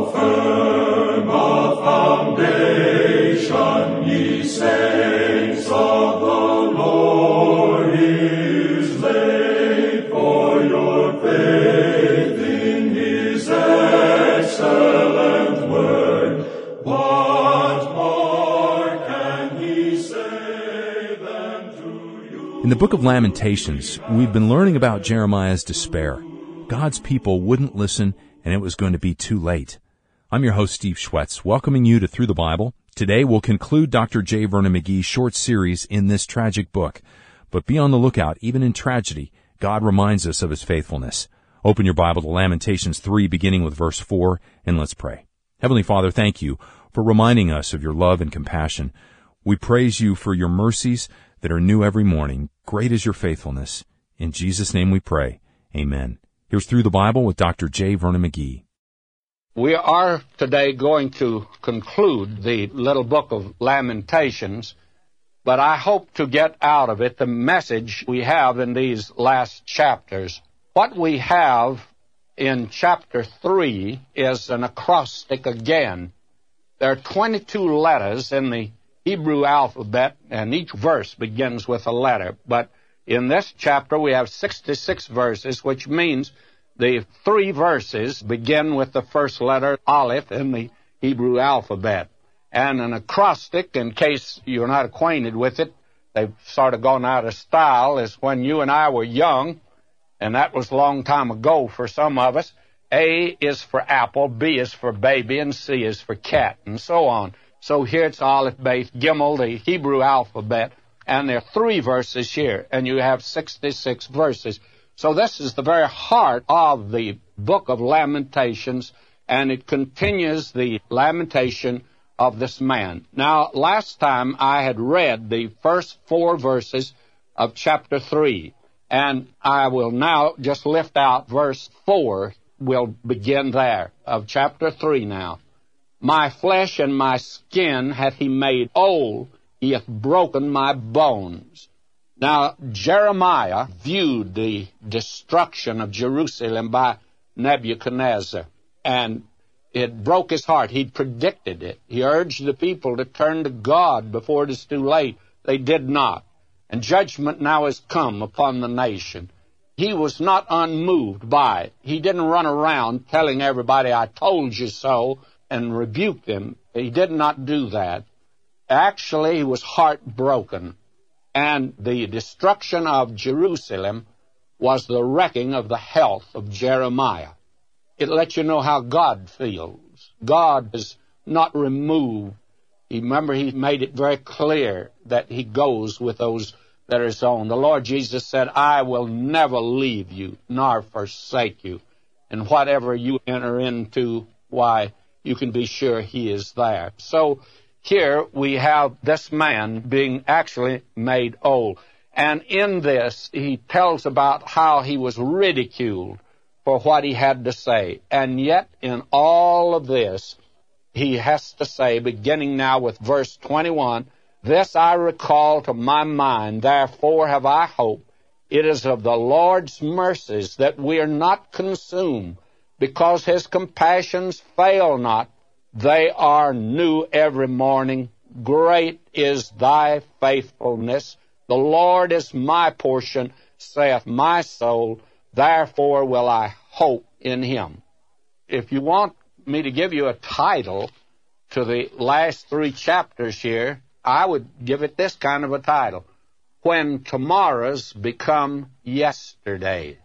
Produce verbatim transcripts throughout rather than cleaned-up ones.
how firm a foundation, ye saints of the Lord, is laid for your faith in his excellent word. What more can he say than to you? In the book of Lamentations, we've been learning about Jeremiah's despair. God's people wouldn't listen, and it was going to be too late. I'm your host, Steve Schwetz, welcoming you to Through the Bible. Today, we'll conclude Doctor J. Vernon McGee's short series in this tragic book. But be on the lookout, even in tragedy, God reminds us of his faithfulness. Open your Bible to Lamentations three, beginning with verse four, and let's pray. Heavenly Father, thank you for reminding us of your love and compassion. We praise you for your mercies that are new every morning. Great is your faithfulness. In Jesus' name we pray. Amen. Here's Through the Bible with Doctor J. Vernon McGee. We are today going to conclude the little book of Lamentations, but I hope to get out of it the message we have in these last chapters. What we have in chapter three is an acrostic again. There are twenty-two letters in the Hebrew alphabet, and each verse begins with a letter, but in this chapter, we have sixty-six verses, which means the three verses begin with the first letter, Aleph, in the Hebrew alphabet. And an acrostic, in case you're not acquainted with it, they've sort of gone out of style, is when you and I were young, and that was a long time ago for some of us. A is for apple, B is for baby, and C is for cat, and so on. So here it's Aleph, Beth, Gimel, the Hebrew alphabet. And there are three verses here, and you have sixty-six verses. So this is the very heart of the book of Lamentations, and it continues the lamentation of this man. Now, last time I had read the first four verses of chapter three, and I will now just lift out verse four. We'll begin there, of chapter three now. My flesh and my skin hath he made old, he hath broken my bones. Now, Jeremiah viewed the destruction of Jerusalem by Nebuchadnezzar, and it broke his heart. He'd predicted it. He urged the people to turn to God before it is too late. They did not. And judgment now has come upon the nation. He was not unmoved by it. He didn't run around telling everybody, I told you so, and rebuke them. He did not do that. Actually, he was heartbroken, and the destruction of Jerusalem was the wrecking of the health of Jeremiah. It lets you know how God feels. God is not removed. Remember, he made it very clear that he goes with those that are his own. The Lord Jesus said, I will never leave you nor forsake you. And whatever you enter into, why, you can be sure he is there. So, here we have this man being actually made old. And in this, he tells about how he was ridiculed for what he had to say. And yet, in all of this, he has to say, beginning now with verse twenty-one, This I recall to my mind, therefore have I hope. It is of the Lord's mercies that we are not consumed, because his compassions fail not. They are new every morning. Great is thy faithfulness. The Lord is my portion, saith my soul. Therefore will I hope in him. If you want me to give you a title to the last three chapters here, I would give it this kind of a title. When tomorrows become yesterdays.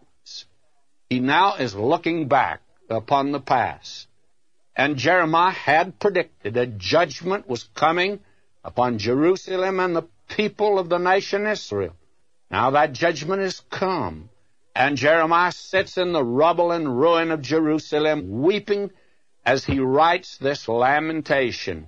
He now is looking back upon the past. And Jeremiah had predicted a judgment was coming upon Jerusalem and the people of the nation Israel. Now that judgment has come, and Jeremiah sits in the rubble and ruin of Jerusalem, weeping as he writes this lamentation.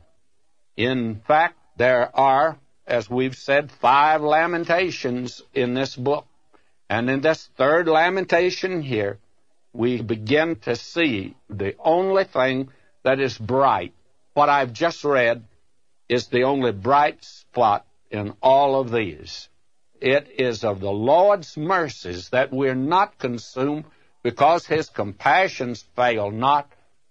In fact, there are, as we've said, five lamentations in this book. And in this third lamentation here, we begin to see the only thing that is bright. What I've just read is the only bright spot in all of these. It is of the Lord's mercies that we're not consumed, because his compassions fail not.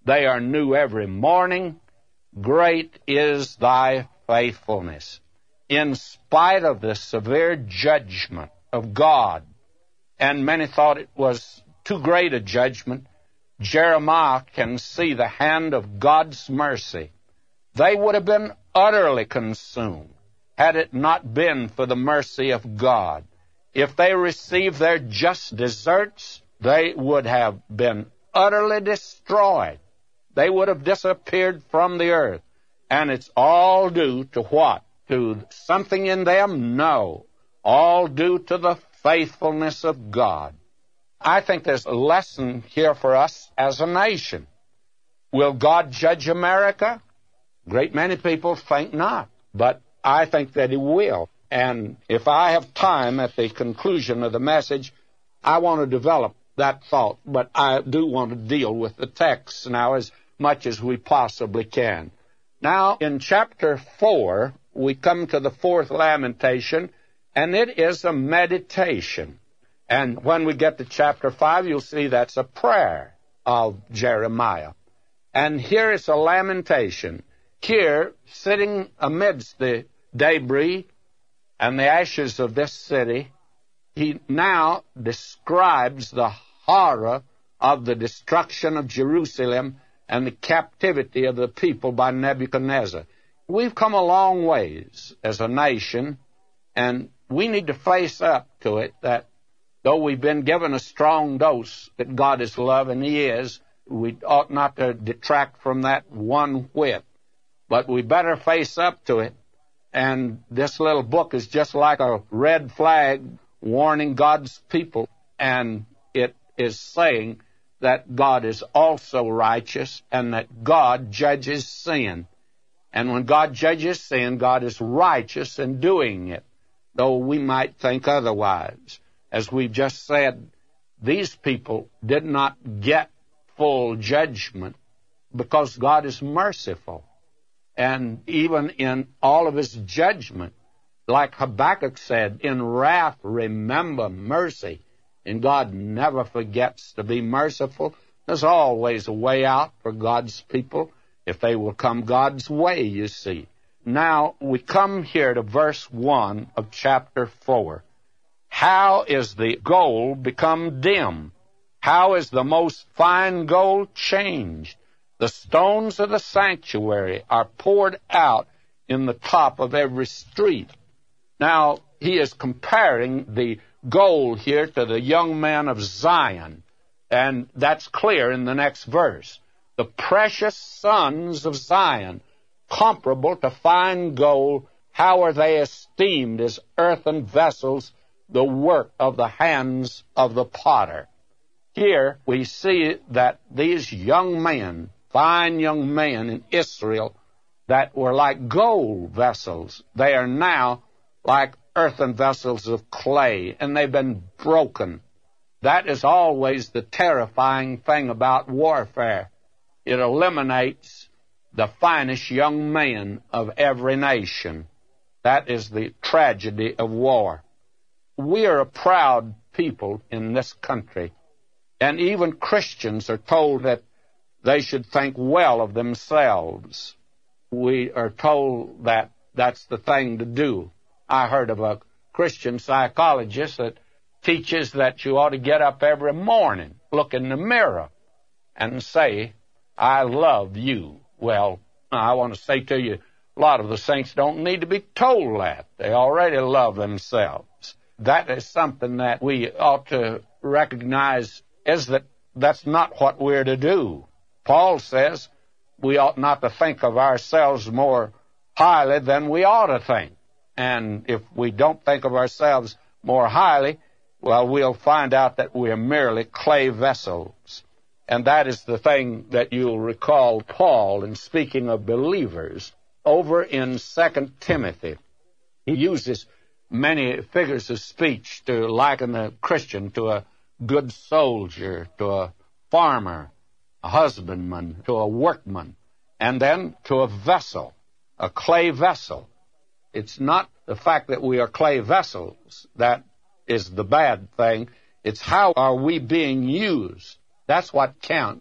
They are new every morning. Great is thy faithfulness. In spite of the severe judgment of God, and many thought it was too great a judgment, Jeremiah can see the hand of God's mercy. They would have been utterly consumed had it not been for the mercy of God. If they received their just deserts, they would have been utterly destroyed. They would have disappeared from the earth. And it's all due to what? To something in them? No. All due to the faithfulness of God. I think there's a lesson here for us as a nation. Will God judge America? A great many people think not, but I think that He will. And if I have time at the conclusion of the message, I want to develop that thought, but I do want to deal with the text now as much as we possibly can. Now, in chapter four, we come to the fourth lamentation, and it is a meditation. And when we get to chapter five, you'll see that's a prayer of Jeremiah. And here is a lamentation. Here, sitting amidst the debris and the ashes of this city, he now describes the horror of the destruction of Jerusalem and the captivity of the people by Nebuchadnezzar. We've come a long ways as a nation, and we need to face up to it that though we've been given a strong dose that God is love, and He is, we ought not to detract from that one whit. But we better face up to it. And this little book is just like a red flag warning God's people. And it is saying that God is also righteous and that God judges sin. And when God judges sin, God is righteous in doing it, though we might think otherwise. As we've just said, these people did not get full judgment because God is merciful. And even in all of His judgment, like Habakkuk said, in wrath remember mercy. And God never forgets to be merciful. There's always a way out for God's people if they will come God's way, you see. Now, we come here to verse one of chapter four. How is the gold become dim? How is the most fine gold changed? The stones of the sanctuary are poured out in the top of every street. Now, he is comparing the gold here to the young men of Zion, and that's clear in the next verse. The precious sons of Zion, comparable to fine gold, how are they esteemed as earthen vessels, the work of the hands of the potter. Here we see that these young men, fine young men in Israel, that were like gold vessels, they are now like earthen vessels of clay, and they've been broken. That is always the terrifying thing about warfare. It eliminates the finest young men of every nation. That is the tragedy of war. We are a proud people in this country, and even Christians are told that they should think well of themselves. We are told that that's the thing to do. I heard of a Christian psychologist that teaches that you ought to get up every morning, look in the mirror, and say, I love you. Well, I want to say to you, a lot of the saints don't need to be told that. They already love themselves. That is something that we ought to recognize, is that that's not what we're to do. Paul says we ought not to think of ourselves more highly than we ought to think. And if we don't think of ourselves more highly, well, we'll find out that we're merely clay vessels. And that is the thing that you'll recall Paul in speaking of believers over in Second Timothy. He uses many figures of speech to liken a Christian to a good soldier, to a farmer, a husbandman, to a workman, and then to a vessel, a clay vessel. It's not the fact that we are clay vessels that is the bad thing. It's how are we being used. That's what counts.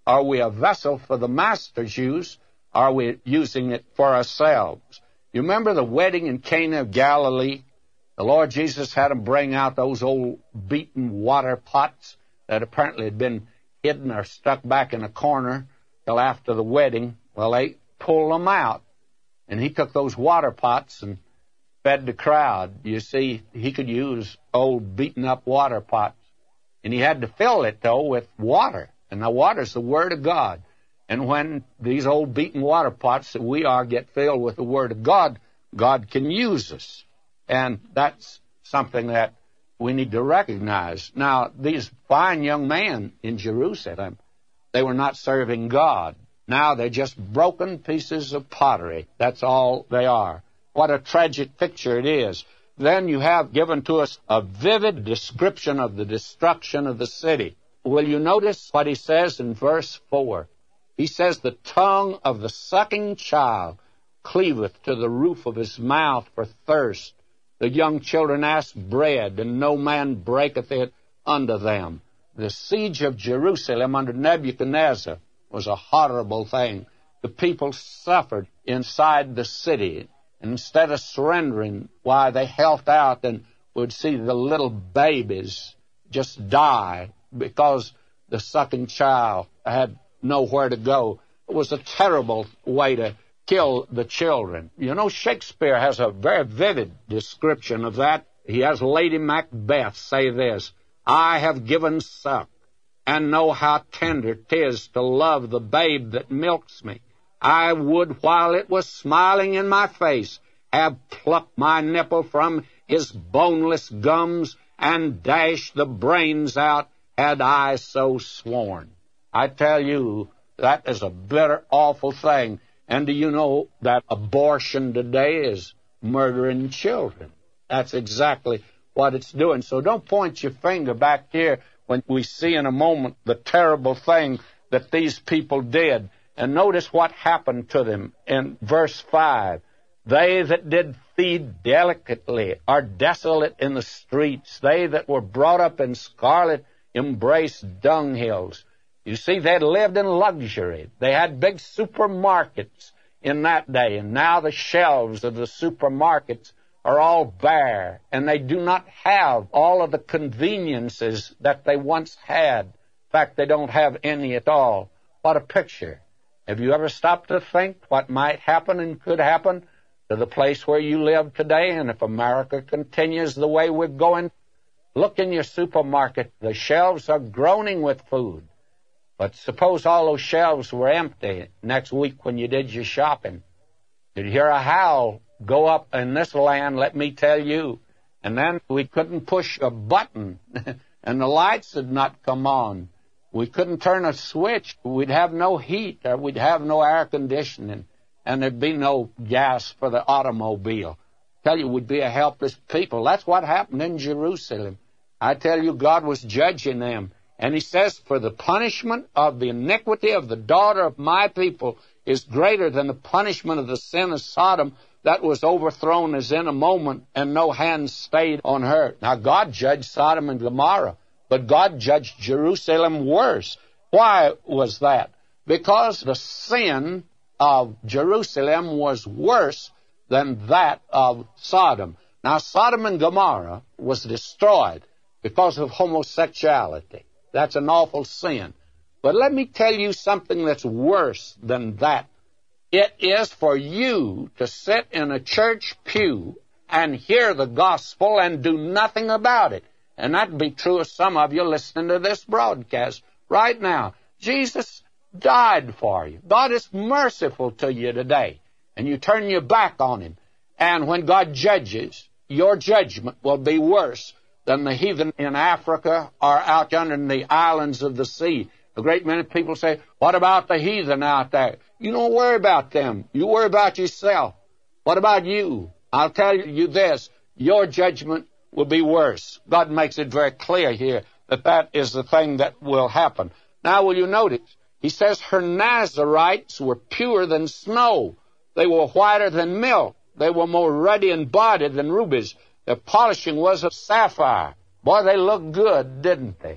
Are we a vessel for the Master's use? Are we using it for ourselves? You remember the wedding in Cana of Galilee? The Lord Jesus had them bring out those old beaten water pots that apparently had been hidden or stuck back in a corner till after the wedding. Well, they pulled them out, and he took those water pots and fed the crowd. You see, he could use old beaten-up water pots, and he had to fill it, though, with water, and the water's the Word of God. And when these old beaten water pots that we are get filled with the Word of God, God can use us. And that's something that we need to recognize. Now, these fine young men in Jerusalem, they were not serving God. Now they're just broken pieces of pottery. That's all they are. What a tragic picture it is. Then you have given to us a vivid description of the destruction of the city. Will you notice what he says in verse four? He says, the tongue of the sucking child cleaveth to the roof of his mouth for thirst. The young children ask bread, and no man breaketh it unto them. The siege of Jerusalem under Nebuchadnezzar was a horrible thing. The people suffered inside the city. And instead of surrendering, why, they held out and would see the little babies just die because the sucking child had nowhere to go. It was a terrible way to kill the children. You know, Shakespeare has a very vivid description of that. He has Lady Macbeth say this, I have given suck, and know how tender 'tis to love the babe that milks me. I would, while it was smiling in my face, have plucked my nipple from his boneless gums and dashed the brains out, had I so sworn. I tell you, that is a bitter, awful thing. And do you know that abortion today is murdering children? That's exactly what it's doing. So don't point your finger back here when we see in a moment the terrible thing that these people did. And notice what happened to them in verse five. They that did feed delicately are desolate in the streets. They that were brought up in scarlet embrace dunghills. You see, they had lived in luxury. They had big supermarkets in that day, and now the shelves of the supermarkets are all bare, and they do not have all of the conveniences that they once had. In fact, they don't have any at all. What a picture. Have you ever stopped to think what might happen and could happen to the place where you live today? And if America continues the way we're going, look in your supermarket. The shelves are groaning with food. But suppose all those shelves were empty next week when you did your shopping. You'd hear a howl go up in this land, let me tell you. And then we couldn't push a button, and the lights would not come on. We couldn't turn a switch. We'd have no heat, or we'd have no air conditioning, and there'd be no gas for the automobile. I tell you, we'd be a helpless people. That's what happened in Jerusalem. I tell you, God was judging them. And he says, for the punishment of the iniquity of the daughter of my people is greater than the punishment of the sin of Sodom that was overthrown as in a moment, and no hand stayed on her. Now, God judged Sodom and Gomorrah, but God judged Jerusalem worse. Why was that? Because the sin of Jerusalem was worse than that of Sodom. Now, Sodom and Gomorrah was destroyed because of homosexuality. That's an awful sin. But let me tell you something that's worse than that. It is for you to sit in a church pew and hear the gospel and do nothing about it. And that'd be true of some of you listening to this broadcast right now. Jesus died for you. God is merciful to you today. And you turn your back on him. And when God judges, your judgment will be worse than the heathen in Africa or out yonder in the islands of the sea. A great many people say, what about the heathen out there? You don't worry about them. You worry about yourself. What about you? I'll tell you this, your judgment will be worse. God makes it very clear here that that is the thing that will happen. Now, will you notice? He says her Nazarites were purer than snow. They were whiter than milk. They were more ruddy in body than rubies. Their polishing was of sapphire. Boy, they looked good, didn't they?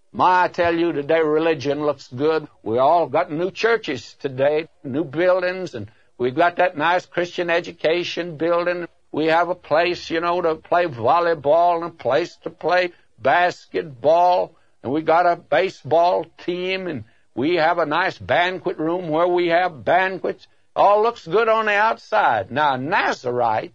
My, I tell you, today religion looks good. We all got new churches today, new buildings, and we've got that nice Christian education building. We have a place, you know, to play volleyball and a place to play basketball. And we got a baseball team, and we have a nice banquet room where we have banquets. All looks good on the outside. Now, Nazarite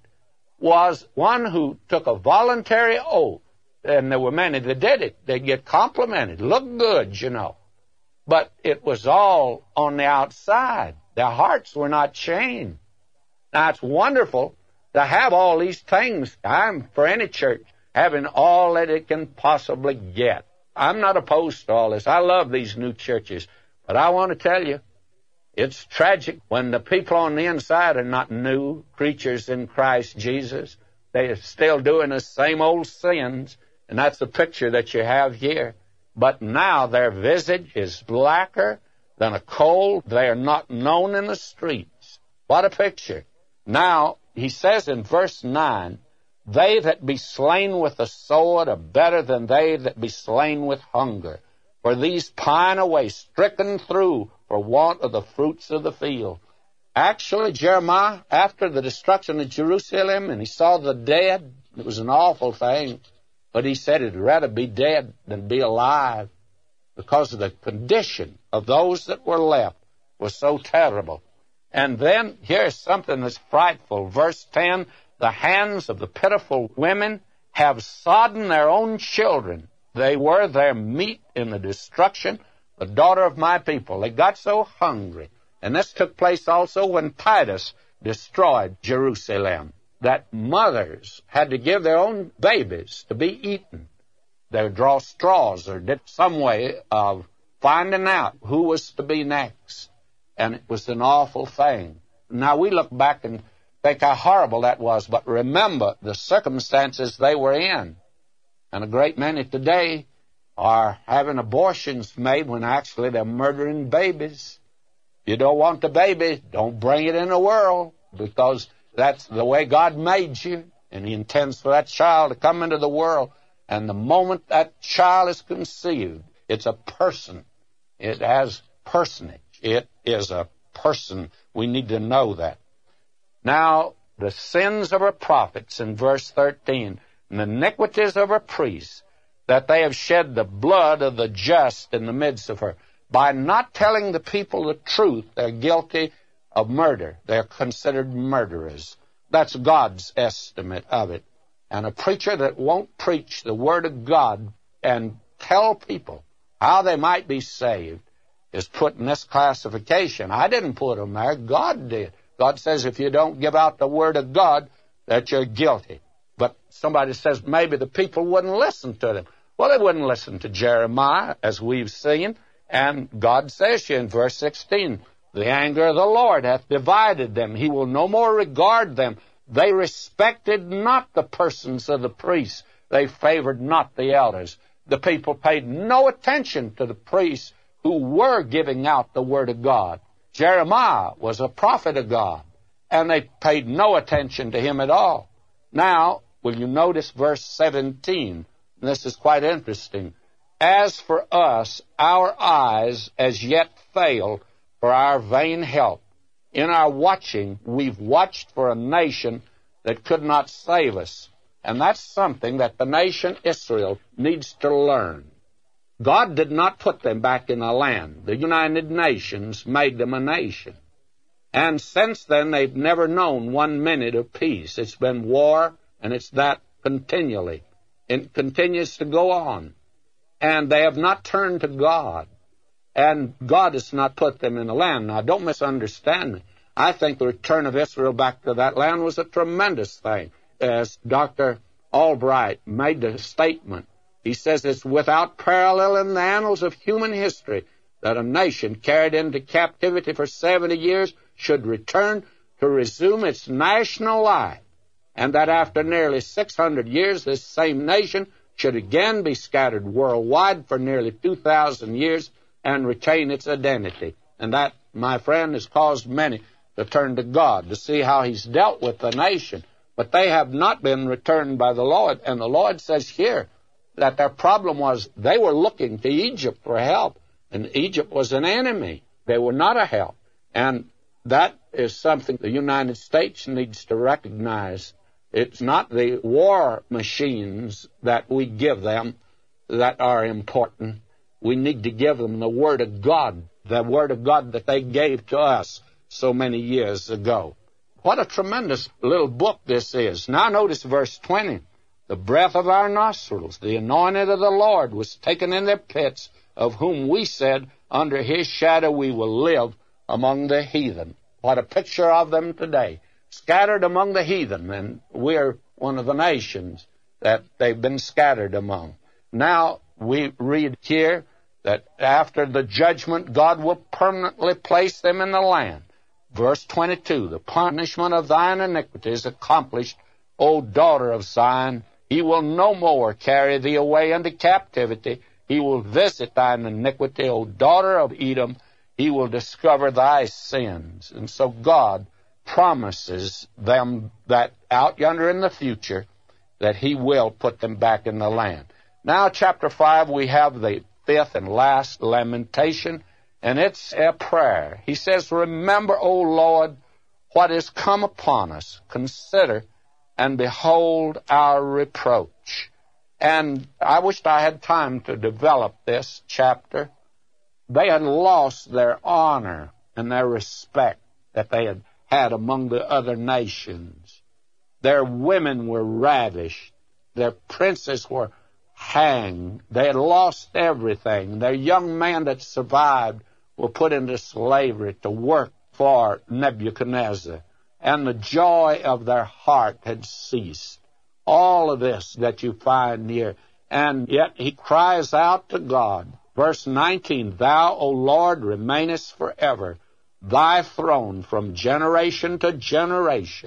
was one who took a voluntary oath, and there were many that did it. They'd get complimented, look good, you know. But it was all on the outside. Their hearts were not changed. Now, it's wonderful to have all these things. I'm for any church having all that it can possibly get. I'm not opposed to all this. I love these new churches. But I want to tell you, it's tragic when the people on the inside are not new creatures in Christ Jesus. They are still doing the same old sins, and that's the picture that you have here. But now their visage is blacker than a coal. They are not known in the streets. What a picture. Now, he says in verse nine, they that be slain with the sword are better than they that be slain with hunger. For these pine away, stricken through for want of the fruits of the field. Actually, Jeremiah, after the destruction of Jerusalem, and he saw the dead, it was an awful thing, but he said he'd rather be dead than be alive, because of the condition of those that were left was so terrible. And then here's something that's frightful. Verse ten, the hands of the pitiful women have sodden their own children. They were their meat in the destruction, the daughter of my people. They got so hungry. And this took place also when Titus destroyed Jerusalem, that mothers had to give their own babies to be eaten. They would draw straws or did some way of finding out who was to be next. And it was an awful thing. Now we look back and think how horrible that was, but remember the circumstances they were in. And a great many today are having abortions made when actually they're murdering babies. If you don't want the baby, don't bring it in the world, because that's the way God made you, and he intends for that child to come into the world. And the moment that child is conceived, it's a person. It has personage. It is a person. We need to know that. Now, the sins of our prophets in verse thirteen, and the iniquities of our priests, that they have shed the blood of the just in the midst of her. By not telling the people the truth, they're guilty of murder. They're considered murderers. That's God's estimate of it. And a preacher that won't preach the Word of God and tell people how they might be saved is put in this classification. I didn't put them there. God did. God says if you don't give out the Word of God, that you're guilty. But somebody says maybe the people wouldn't listen to them. Well, they wouldn't listen to Jeremiah, as we've seen. And God says here in verse sixteen, the anger of the Lord hath divided them. He will no more regard them. They respected not the persons of the priests. They favored not the elders. The people paid no attention to the priests who were giving out the Word of God. Jeremiah was a prophet of God, and they paid no attention to him at all. Now, will you notice verse seventeen? And this is quite interesting. As for us, our eyes as yet fail for our vain help. In our watching, we've watched for a nation that could not save us. And that's something that the nation Israel needs to learn. God did not put them back in a land. The United Nations made them a nation. And since then, they've never known one minute of peace. It's been war, and it's that continually. It continues to go on. And they have not turned to God. And God has not put them in the land. Now, don't misunderstand me. I think the return of Israel back to that land was a tremendous thing. As Doctor Albright made the statement, he says it's without parallel in the annals of human history that a nation carried into captivity for seventy years should return to resume its national life, and that after nearly six hundred years this same nation should again be scattered worldwide for nearly two thousand years and retain its identity. And that, my friend, has caused many to turn to God to see how he's dealt with the nation. But they have not been returned by the Lord. And the Lord says here, that their problem was they were looking to Egypt for help, and Egypt was an enemy. They were not a help. And that is something the United States needs to recognize. It's not the war machines that we give them that are important. We need to give them the Word of God, the Word of God that they gave to us so many years ago. What a tremendous little book this is. Now notice verse twenty. The breath of our nostrils, the anointed of the Lord, was taken in their pits, of whom we said, under his shadow we will live among the heathen. What a picture of them today. Scattered among the heathen, and we're one of the nations that they've been scattered among. Now we read here that after the judgment, God will permanently place them in the land. Verse twenty-two, the punishment of thine iniquity is accomplished, O daughter of Zion. He will no more carry thee away into captivity. He will visit thine iniquity, O daughter of Edom. He will discover thy sins. And so God promises them that out yonder in the future that he will put them back in the land. Now, chapter five, we have the fifth and last lamentation, and it's a prayer. He says, remember, O Lord, what is come upon us. Consider and behold our reproach. And I wished I had time to develop this chapter. They had lost their honor and their respect that they had had among the other nations. Their women were ravished. Their princes were hanged. They had lost everything. Their young men that survived were put into slavery to work for Nebuchadnezzar. And the joy of their heart had ceased. All of this that you find here. And yet he cries out to God. Verse nineteen, Thou, O Lord, remainest forever, thy throne from generation to generation.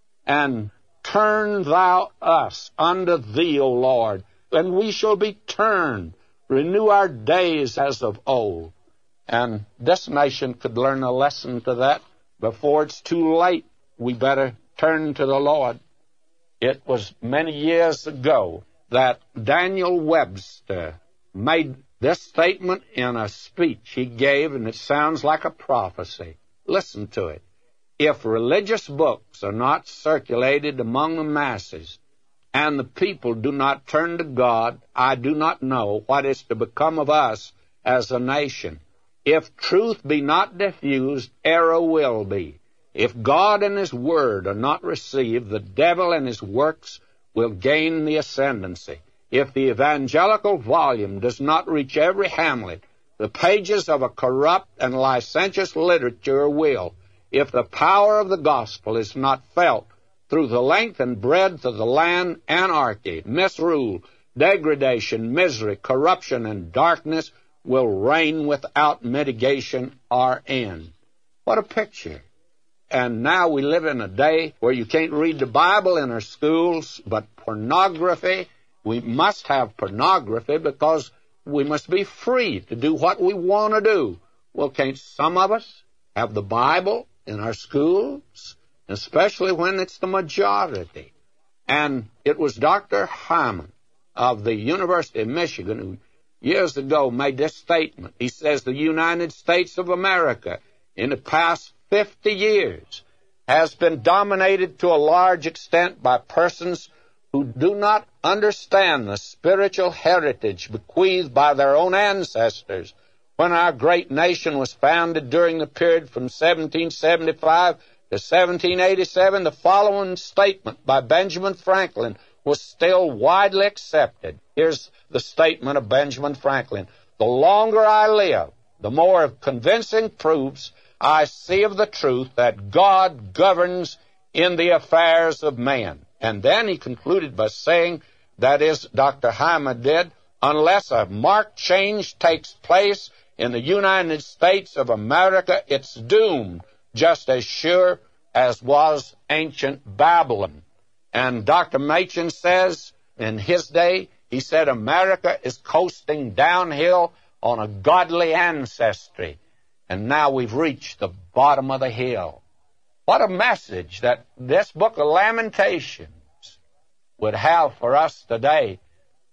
And turn thou us unto thee, O Lord, and we shall be turned. Renew our days as of old. And this nation could learn a lesson to that before it's too late. We better turn to the Lord. It was many years ago that Daniel Webster made this statement in a speech he gave, and it sounds like a prophecy. Listen to it. If religious books are not circulated among the masses, and the people do not turn to God, I do not know what is to become of us as a nation. If truth be not diffused, error will be. If God and his word are not received, the devil and his works will gain the ascendancy. If the evangelical volume does not reach every hamlet, the pages of a corrupt and licentious literature will. If the power of the gospel is not felt through the length and breadth of the land, anarchy, misrule, degradation, misery, corruption, and darkness will reign without mitigation or end. What a picture. And now we live in a day where you can't read the Bible in our schools, but pornography, we must have pornography because we must be free to do what we want to do. Well, can't some of us have the Bible in our schools, especially when it's the majority? And it was Doctor Hyman of the University of Michigan who years ago made this statement. He says the United States of America in the past fifty years has been dominated to a large extent by persons who do not understand the spiritual heritage bequeathed by their own ancestors. When our great nation was founded during the period from seventeen seventy-five to seventeen eighty-seven, the following statement by Benjamin Franklin was still widely accepted. Here's the statement of Benjamin Franklin. The longer I live, the more convincing proofs I see of the truth that God governs in the affairs of man. And then he concluded by saying, that is, Doctor Hyman did, unless a marked change takes place in the United States of America, it's doomed, just as sure as was ancient Babylon. And Doctor Machen says, in his day, he said, America is coasting downhill on a godly ancestry. And now we've reached the bottom of the hill. What a message that this book of Lamentations would have for us today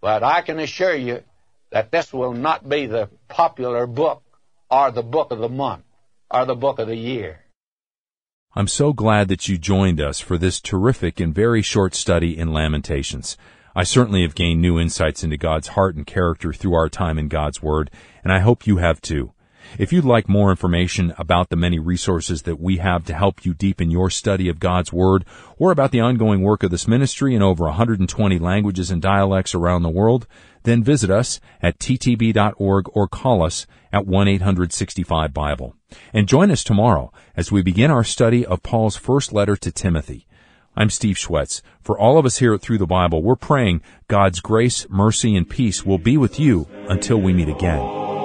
But I can assure you that this will not be the popular book or the book of the month or the book of the year. I'm so glad that you joined us for this terrific and very short study in Lamentations. I certainly have gained new insights into God's heart and character through our time in God's Word, and I hope you have too. If you'd like more information about the many resources that we have to help you deepen your study of God's Word, or about the ongoing work of this ministry in over one hundred twenty languages and dialects around the world, then visit us at t t b dot org or call us at one eight hundred sixty-five Bible. And join us tomorrow as we begin our study of Paul's first letter to Timothy. I'm Steve Schwetz. For all of us here at Through the Bible, we're praying God's grace, mercy, and peace will be with you until we meet again.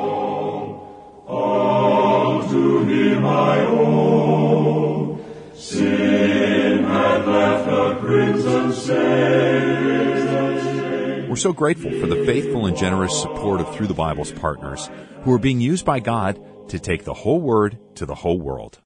All to Him I owe. Sin had left a crimson stain. We're so grateful for the faithful and generous support of Through the Bible's partners, who are being used by God to take the whole Word to the whole world.